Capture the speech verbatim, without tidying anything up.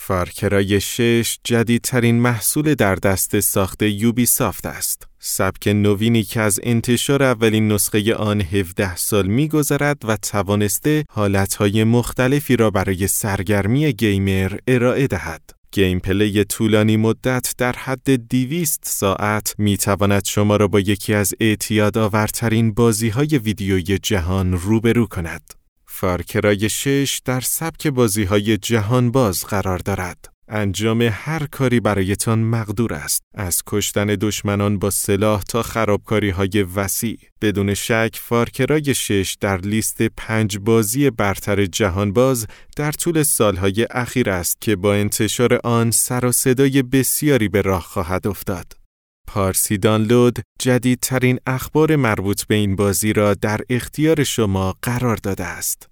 فارکرای شش جدیدترین محصول در دست ساخت یوبی سافت است. سبک نوینی که از انتشار اولین نسخه آن هفده سال می‌گذرد و توانسته حالتهای مختلفی را برای سرگرمی گیمر ارائه دهد. گیم پلی طولانی مدت در حد دویست ساعت می‌تواند شما را با یکی از اعتیادآورترین بازی‌های ویدیویی جهان روبرو کند. فارکرای شش در سبک بازی‌های جهانباز قرار دارد. انجام هر کاری برایتان مقدور است، از کشتن دشمنان با سلاح تا خرابکاری‌های وسیع. بدون شک فارکرای شش در لیست پنج بازی برتر جهانباز در طول سالهای اخیر است که با انتشار آن سر و صدای بسیاری به راه خواهد افتاد. پارسی دانلود جدیدترین اخبار مربوط به این بازی را در اختیار شما قرار داده است.